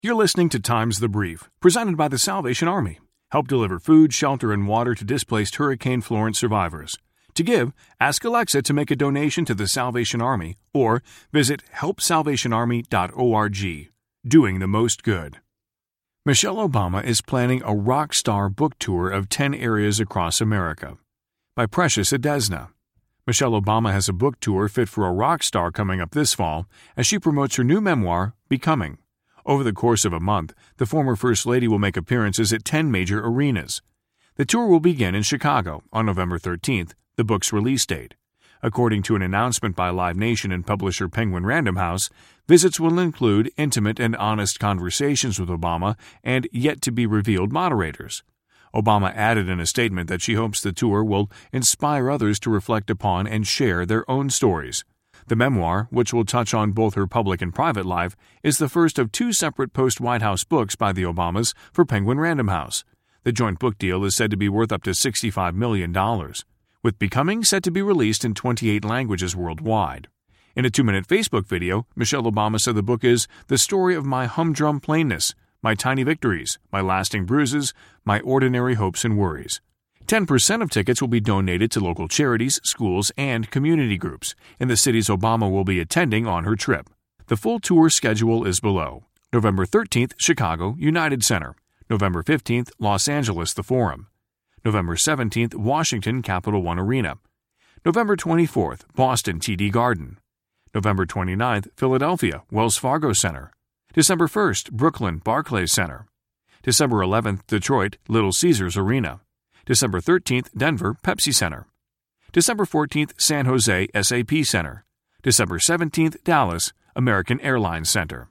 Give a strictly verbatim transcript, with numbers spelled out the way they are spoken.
You're listening to Times the Brief, presented by the Salvation Army. Help deliver food, shelter, and water to displaced Hurricane Florence survivors. To give, ask Alexa to make a donation to the Salvation Army or visit help salvation army dot org. Doing the most good. Michelle Obama is planning a rock star book tour of ten areas across America. By Precious Adesna. Michelle Obama has a book tour fit for a rock star coming up this fall as she promotes her new memoir, Becoming. Over the course of a month, the former First Lady will make appearances at ten major arenas. The tour will begin in Chicago on November thirteenth, the book's release date. According to an announcement by Live Nation and publisher Penguin Random House, visits will include intimate and honest conversations with Obama and yet-to-be-revealed moderators. Obama added in a statement that she hopes the tour will inspire others to reflect upon and share their own stories. The memoir, which will touch on both her public and private life, is the first of two separate post-White House books by the Obamas for Penguin Random House. The joint book deal is said to be worth up to sixty-five million dollars, with Becoming set to be released in twenty-eight languages worldwide. In a two-minute Facebook video, Michelle Obama said the book is the story of my humdrum plainness, my tiny victories, my lasting bruises, my ordinary hopes and worries. ten percent of tickets will be donated to local charities, schools, and community groups in the cities Obama will be attending on her trip. The full tour schedule is below. November thirteenth, Chicago, United Center. November fifteenth, Los Angeles, The Forum. November seventeenth, Washington, Capital One Arena. November twenty-fourth, Boston, T D Garden. November twenty-ninth, Philadelphia, Wells Fargo Center. December first, Brooklyn, Barclays Center. December eleventh, Detroit, Little Caesars Arena. December thirteenth, Denver, Pepsi Center. December fourteenth, San Jose, S A P Center. December seventeenth, Dallas, American Airlines Center.